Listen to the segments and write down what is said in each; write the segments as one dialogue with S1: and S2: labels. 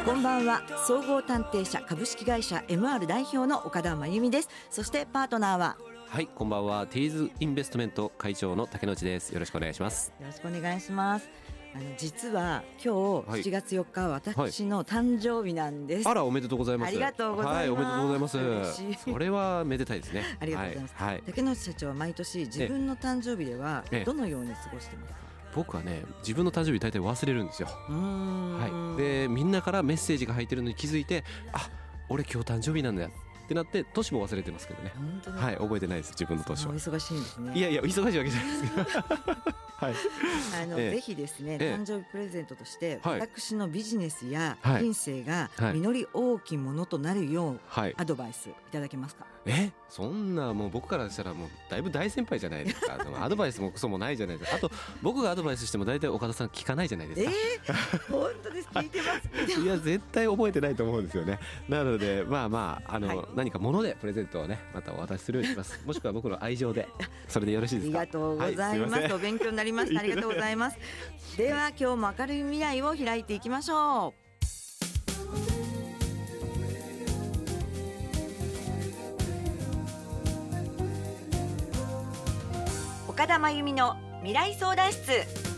S1: こんばんは。総合探偵社株式会社 MR 代表の岡田真由美です。そしてパートナーは、
S2: はい、こんばんは。ティーズインベストメント会長の竹野内です。よろしくお願いします。
S1: よろしくお願いします。実は今日7月4日は私の誕生日なんです、
S2: あら、おめでとうございます。
S1: ありがとうございます、
S2: はい、おめでとうございます。
S1: 嬉しい。
S2: それはめでたいですね。
S1: ありがとうございます、
S2: はいはい、
S1: 竹野内社長は毎年自分の誕生日ではどのように過ごしてますか？
S2: 僕はね、自分の誕生日大体忘れるんですよ。はい、でみんなからメッセージが入ってるのに気づいて、あ、俺今日誕生日なんだよってなって年も忘れてますけどね。はい、覚えてないです、自分の年は。
S1: お忙しいんですね。
S2: いやいや、忙しいわけじゃないですけどはい、
S1: ぜひですね、誕生日プレゼントとして、私のビジネスや人生が実り大きいものとなるよう、アドバイスいただけますか？
S2: そんな、もう僕からしたらもうだいぶ大先輩じゃないですか。アドバイスもクソもないじゃないですか。あと僕がアドバイスしても大体岡田さん聞かないじゃないですか。
S1: 本当です、聞いてます。
S2: いや、絶対覚えてないと思うんですよね。なので何か物でプレゼントをね、またお渡しするようにします。もしくは僕の愛情で、それでよろしいですか？
S1: ありがとうございます、お勉強になりました。ありがとうございますでは今日も明るい未来を開いていきましょう。岡田真由美の未来相談室。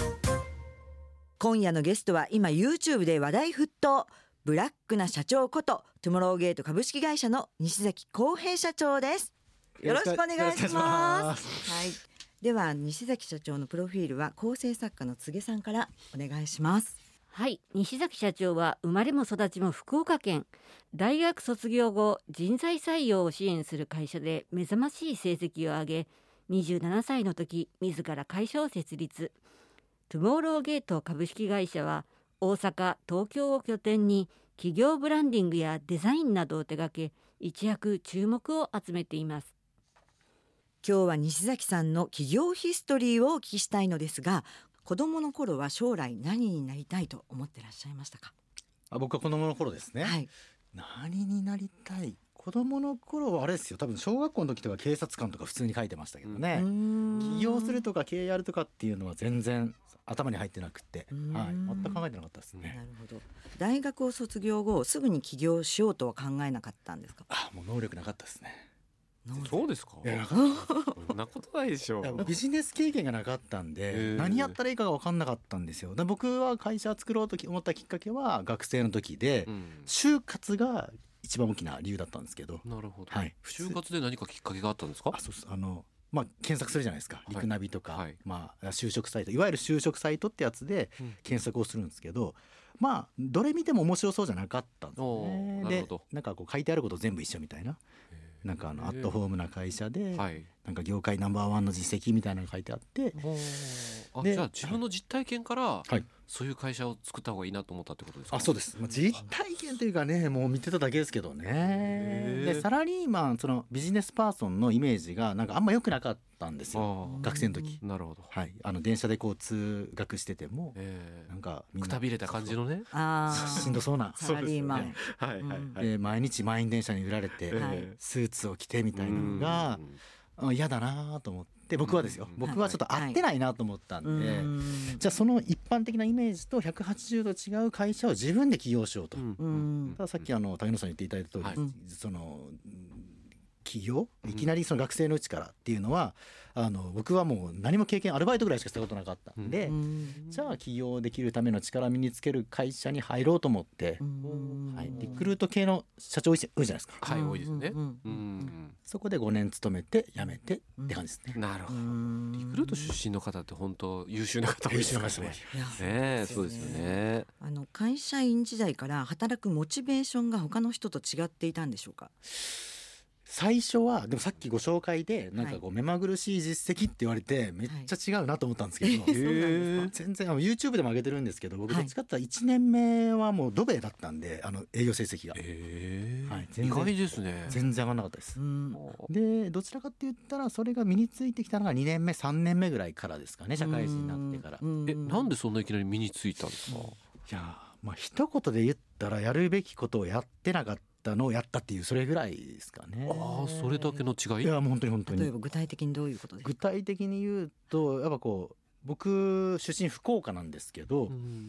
S1: 今夜のゲストは今 YouTube で話題沸騰、ブラックな社長ことトゥモローゲート株式会社の西崎康平社長です。よろしくお願いします。はい、では西崎社長のプロフィールは構成作家の柘植さんからお願いします。
S3: はい、西崎社長は生まれも育ちも福岡県。大学卒業後、人材採用を支援する会社で目覚ましい成績を上げ、27歳の時自ら会社を設立。トゥモローゲート株式会社は大阪、東京を拠点に企業ブランディングやデザインなどを手掛け、一躍注目を集めています。
S1: 今日は西崎さんの企業ヒストリーをお聞きしたいのですが、子供の頃は将来何になりたいと思ってらっしゃいましたか？
S4: 僕は子供の頃ですね、はい、何になりたい。子供の頃はあれですよ、多分小学校の時とか警察官とか普通に書いてましたけどね。起業するとか経営やるとかっていうのは全然頭に入ってなくて、はい、全く考えてなかったですね。
S1: なるほど。大学を卒業後すぐに起業しようとは考えなかったんですか？
S4: もう能力なかったですね。
S2: そうですか？そんなことないでしょう。
S4: ビジネス経験がなかったんで、何やったらいいかが分かんなかったんですよ。僕は会社を作ろうと思ったきっかけは学生の時で、就活が一番大きな理由だったんですけど。
S2: なるほど、
S4: はい、
S2: 就活で何かきっかけがあったんですか？
S4: そうです。検索するじゃないですか、リクナビとか、就職サイト、いわゆる就職サイトってやつで検索をするんですけど、どれ見ても面白そうじゃなかったんですね。で、なんかこう書いてあること全部一緒みたいな、なんかアットホームな会社で、なんか業界ナンバーワンの実績みたいなのが書いてあって、
S2: じゃあ自分の実体験から、そういう会社を作った方がいいなと思ったってことですか？
S4: そうです。実体験というかね、もう見てただけですけどね。でサラリーマン、そのビジネスパーソンのイメージがなんかあんま良くなかったんですよ、学生の時。
S2: なるほど、
S4: はい、電車でこう通学してても、なんかみんな
S2: くたびれた感じのね、
S4: しんどそうな
S1: サラリーマン、
S4: 毎日満員電車に揺られて、スーツを着てみたいなのが嫌だなと思って、僕はですよ、僕はちょっと合ってないなと思ったんで、じゃあその一般的なイメージと180度違う会社を自分で起業しようと。たださっき竹野さんに言っていただいた通り、その起業いきなりその学生のうちからっていうのは、僕はもう何も経験、アルバイトぐらいしかしたことなかったんで、じゃあ起業できるための力を身につける会社に入ろうと思って、リクルート系の社長多いじゃないですか。
S2: はい、多いですね。
S4: そこで5年勤めて辞めてって感じですね。
S2: なるほど。リクルート出身の方って本当優秀な方多いですからね。そうですよね。
S1: 会社員時代から働くモチベーションが他の人と違っていたんでしょうか？
S4: 最初はでもさっきご紹介でなんかこう目まぐるしい実績って言われてめっちゃ違うなと思ったんですけど、全然YouTube でも上げてるんですけど、僕どっちかって言ったら1年目はもうドベだったんで、営業成績が、
S2: 意外ですね。
S4: 全然上がらなかったです。でどちらかって言ったらそれが身についてきたのが2年目3年目ぐらいからですかね、社会人になってから。
S2: なんでそんないきなり身についたんですか？
S4: いや一言で言ったらやるべきことをやってなかったのをやったっていう、それぐらいですかね。
S2: それだけの違い？い
S4: やもう本当に
S1: 例えば具体的にどういうことですか？
S4: 具体的に言うと、やっぱこう僕出身福岡なんですけど、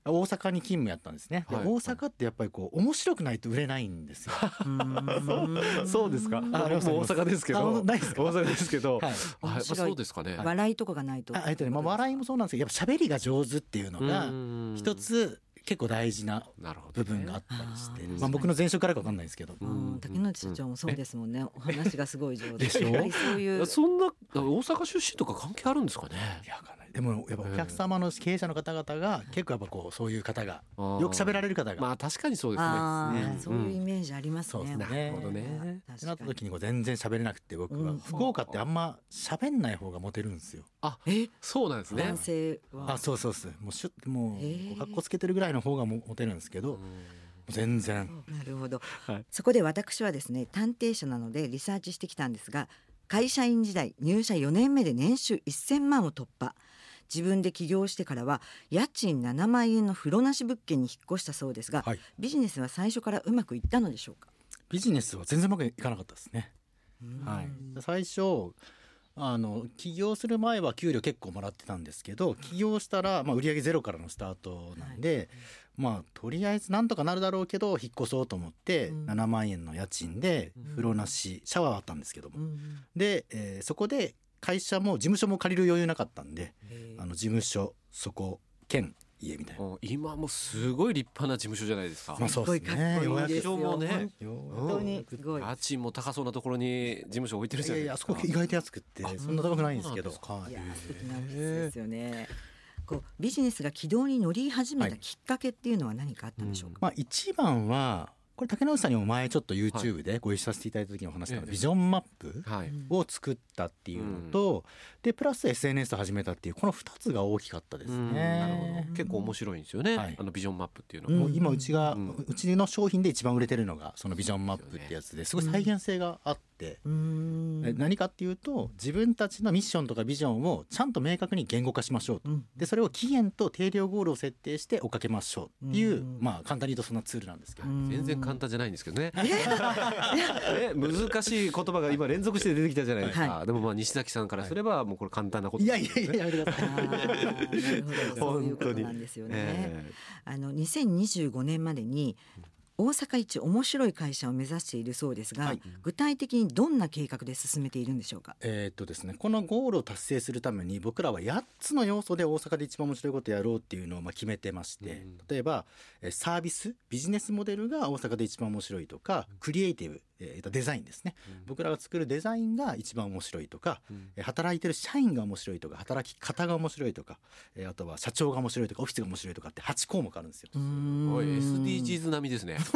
S4: 大阪に勤務やったんですね。で、
S2: はい
S4: 大阪ってやっぱりこう面白くないと売れないんですよ。
S2: そうですか。僕も大阪ですけど。
S4: ないですか。
S2: 大阪ですけど。
S4: はい。
S2: やっぱそうですかね。
S1: 笑いとかがないと。
S4: 笑いもそうなんですけど、やっぱ喋りが上手っていうのが一つ結構大事な部分があったりして、僕の前職からか分かんないですけど、
S1: 竹野内社長もそうですもんね。お話がすごい上手
S4: でしょ。
S1: そういう
S2: そんな大阪出身とか関係あるんですかね。
S4: いや、でもやっぱお客様の経営者の方々が結構やっぱこうそういう方がよく喋られる方が、
S2: まあ確かにそうですね。
S1: そういうイメージありますね。
S2: なるほどね。
S4: ってなった時にこう全然喋れなくて、僕は福岡ってあんま喋んない方がモテるんですよ。
S2: そうなんですね。
S1: 男性は。
S4: そうです。もう格好つけてるぐらいの方がモテるんですけど、全然。
S1: なるほど。そこで私はですね、探偵社なのでリサーチしてきたんですが、会社員時代入社4年目で年収1000万を突破。自分で起業してからは家賃7万円の風呂なし物件に引っ越したそうですが、ビジネスは最初からうまくいったのでしょうか。
S4: ビジネスは全然うまくいかなかったですね。最初起業する前は給料結構もらってたんですけど、起業したら売上ゼロからのスタートなんで、とりあえずなんとかなるだろうけど引っ越そうと思って7万円の家賃で風呂なし、シャワーはあったんですけども、で、そこで会社も事務所も借りる余裕なかったんで、事務所そこ兼家みたいな。
S2: 今もすごい立派な事務所じゃないですか。
S1: すごいかっこいいですよ。
S2: もね、
S1: 本当にすごい。
S2: 家賃も高そうなところに事務所置いてるじゃないですか。
S4: あそこ意外と安くってそんな高くないんですけど。
S1: いや、素敵なんですよね。こうビジネスが軌道に乗り始めたきっかけっていうのは何かあったんでしょうか。
S4: 一番はこれ竹野内さんにも前ちょっと YouTube でご一緒させていただいた時にお話したビジョンマップを作ったっていうのと、でプラス SNS を始めたっていうこの2つが大きかったですね。
S2: なるほど。結構面白いんですよね、ビジョンマップっていうのは。
S4: もう今うちの商品で一番売れてるのがそのビジョンマップってやつですごい再現性があって、何かっていうと自分たちのミッションとかビジョンをちゃんと明確に言語化しましょうと、でそれを期限と定量ゴールを設定して追っかけましょうっていう、簡単に言うとそんなツールなんですけど、
S2: 全然簡単じゃないんですけどね。難しい言葉が今連続して出てきたじゃないですか。でも西崎さんからすればもうこれ簡単なことです、ね。
S4: やめてください。
S1: なるほど、そういうことなんですよね。2025年までに大阪一面白い会社を目指しているそうですが、具体的にどんな計画で進めているんでしょうか。
S4: ですね、このゴールを達成するために僕らは8つの要素で大阪で一番面白いことをやろうっていうのを決めてまして、例えばサービスビジネスモデルが大阪で一番面白いとか、クリエイティブデザインですね、僕らが作るデザインが一番面白いとか、働いてる社員が面白いとか、働き方が面白いとか、あとは社長が面白いとか、オフィスが面白いとかって8項目あるんですよ。
S2: SDGs 並みですね。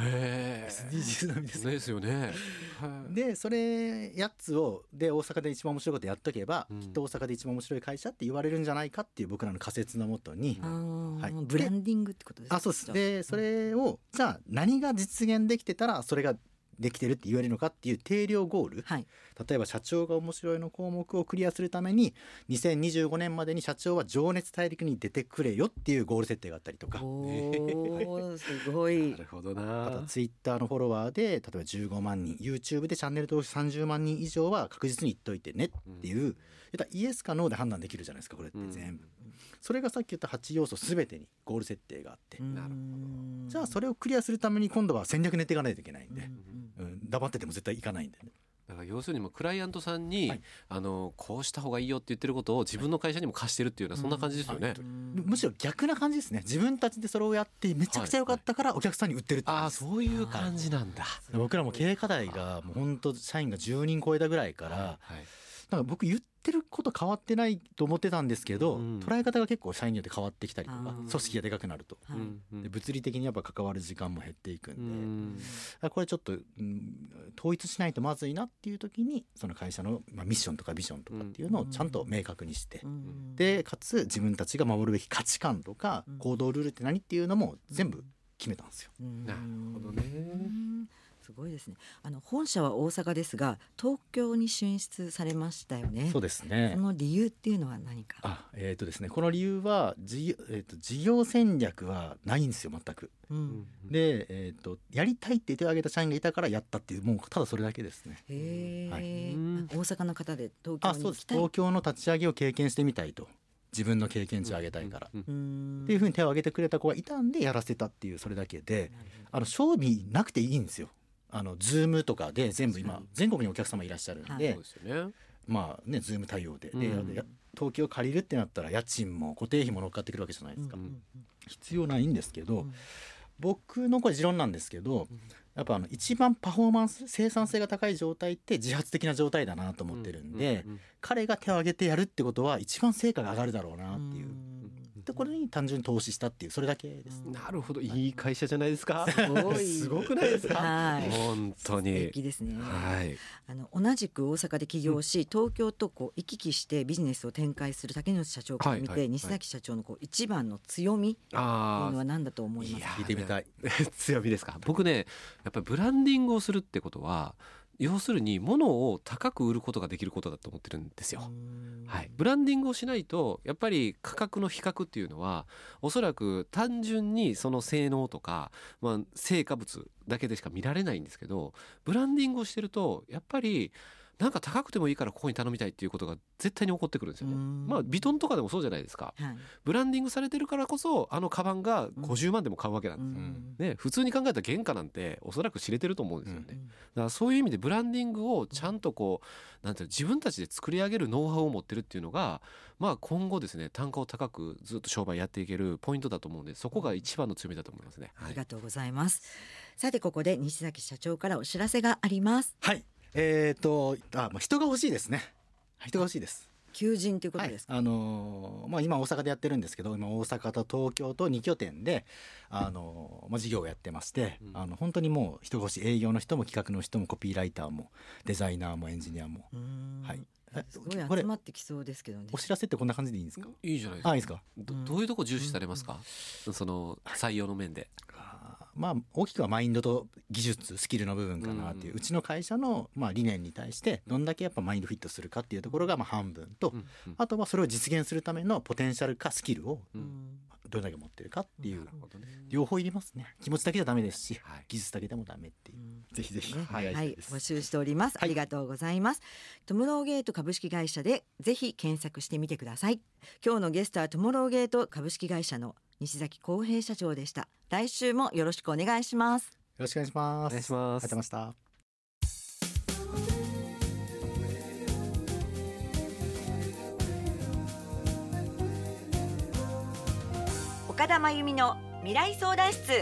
S4: SDGs 並みですね。
S2: ですよね。
S4: でそれ8つをで大阪で一番面白いことやっとけば、きっと大阪で一番面白い会社って言われるんじゃないかっていう僕らの仮説のもとに、
S1: ブランディングってことですか。
S4: そうです。でそれをじゃあ何が実現できてたらそれができてるって言われるのかっていう定量ゴール、例えば社長が面白いの項目をクリアするために2025年までに社長は情熱大陸に出てくれよっていうゴール設定があったりとか。
S1: すごい。
S2: なるほどな。
S4: あとツイッターのフォロワーで例えば15万人、 YouTube でチャンネル登録30万人以上は確実に言っといてねっていう、イエスかノーで判断できるじゃないですか、これって全部。それがさっき言った8要素全てにゴール設定があって、じゃあそれをクリアするために今度は戦略練っていかないといけないんで、黙ってても絶対いかないんでね。
S2: だから要するにもうクライアントさんに、こうした方がいいよって言ってることを自分の会社にも貸してるっていうのはそんな感じですよね。
S4: むしろ逆な感じですね。自分たちでそれをやってめちゃくちゃ良かったからお客さんに売ってるって感じです。
S2: そういう感じなんだ。
S4: 僕らも経営課題がもう本当社員が10人超えたぐらいから、なんか僕言ってること変わってないと思ってたんですけど、捉え方が結構社員によって変わってきたりとか、組織がでかくなると、で物理的にやっぱ関わる時間も減っていくんで、これちょっと、統一しないとまずいなっていう時にその会社の、ミッションとかビジョンとかっていうのをちゃんと明確にして、でかつ自分たちが守るべき価値観とか行動ルールって何っていうのも全部決めたんですよ。
S2: なるほどね。
S1: すごいですね。本社は大阪ですが東京に進出されましたよね。
S4: そうですね。
S1: その理由っていうのは何か。
S4: ですね、この理由は事業戦略はないんですよ全く。で、やりたいって手を挙げた社員がいたからやったっていう、もうただそれだけですね。
S1: 大阪の方で東京に行きたい。
S4: そうです。東京の立ち上げを経験してみたいと。 自分の経験値を上げたいから、っていうふうに手を挙げてくれた子がいたんでやらせたっていう、それだけで、賞味なくていいんですよ。ズームとかで全部今全国にお客様いらっしゃるんで、まあね、ズーム対応で、東京借りるってなったら家賃も固定費も乗っかってくるわけじゃないですか、必要ないんですけど、僕のこれ持論なんですけど、やっぱ一番パフォーマンス生産性が高い状態って自発的な状態だなと思ってるんで、彼が手を挙げてやるってことは一番成果が上がるだろうなっていう、でこれに単純に投資したっていう、それだけです。
S2: なるほど、いい会社じゃないですか。すごくないですか。はい、本当に
S1: 素敵ですね。
S2: はい、
S1: 同じく大阪で起業し、東京と行き来してビジネスを展開する竹内社長から見て、西崎社長の一番の強みっていうのは何だと思いますか。
S4: 聞いてみたい。
S2: 強みですか。僕ね、やっぱりブランディングをするってことは、要するに物を高く売ることができることだと思ってるんですよ。はい、ブランディングをしないとやっぱり価格の比較っていうのはおそらく単純にその性能とか、成果物だけでしか見られないんですけど、ブランディングをしてるとやっぱりなんか高くてもいいからここに頼みたいっていうことが絶対に起こってくるんですよね。ビトンとかでもそうじゃないですか、はい、ブランディングされてるからこそカバンが50万でも買うわけなんですよ、ね、普通に考えたら原価なんておそらく知れてると思うんですよね、だからそういう意味でブランディングをちゃんとなんていうの、自分たちで作り上げるノウハウを持ってるっていうのが、今後ですね、単価を高くずっと商売やっていけるポイントだと思うんで、そこが一番の強みだと思いますね、
S1: ありがとうございます。さてここで西崎社長からお知らせがあります。
S4: はい、人が欲しいですね。人が欲しいです。
S1: 求人ということですか。
S4: 今大阪でやってるんですけど、今大阪と東京と2拠点で事業をやってまして、本当にもう人が欲しい、営業の人も企画の人もコピーライターもデザイナーもエンジニアも、はい、
S1: すごい集まってきそうですけどね。
S4: お知らせってこんな感じでいいんですか。
S2: いいじゃないですか。
S4: いいですか。
S2: どういうとこ重視されますか、その採用の面で。
S4: 大きくはマインドと技術スキルの部分かなっていう、うちの会社の理念に対してどんだけやっぱマインドフィットするかっていうところが半分と、あとはそれを実現するためのポテンシャルかスキルをどれだけ持ってるかっていう、両方いりますね。気持ちだけじゃダメですし、技術だけでもダメっていう、ぜひぜひ
S1: 募集しております。ありがとうございます。トムローゲート株式会社でぜひ検索してみてください。今日のゲストはトムローゲート株式会社の西崎康平社長でした。来週もよろしくお願いします。よ
S4: ろしくお願いします。
S2: お願いします。
S4: ありがとうございました。
S1: 岡田真由美の未来相談室。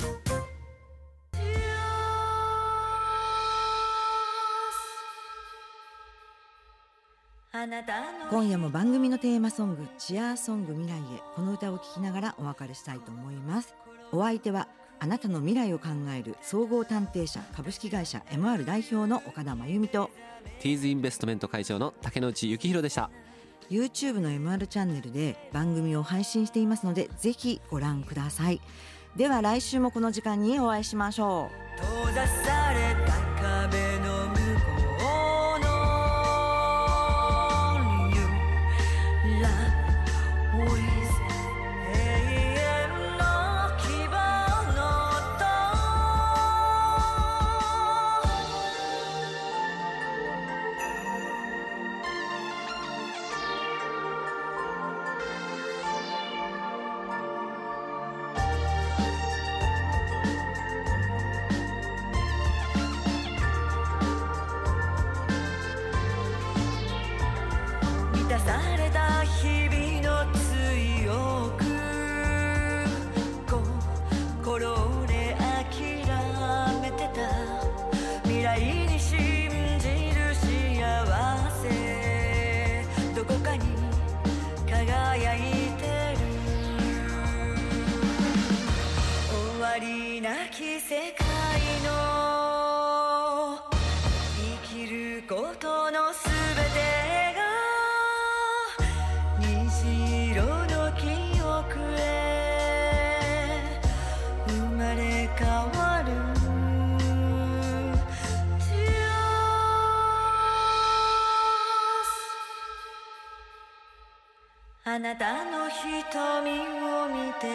S1: 今夜も番組のテーマソングチアーソング未来へ、この歌を聴きながらお別れしたいと思います。お相手はあなたの未来を考える総合探偵社株式会社 MR 代表の岡田真由美と
S2: ティーズインベストメント会長の竹之内幸宏でした。
S1: YouTube の MR チャンネルで番組を配信していますのでぜひご覧ください。では来週もこの時間にお会いしましょう。閉ざされた壁の向こうの Love with 永遠の希望の音。満たされた日々の強く心で諦めてた未来に信じる幸せどこかに輝いてる終わりなき世界の生きることのすべてが虹色の記憶へ生まれ変わる。あなたの瞳を見て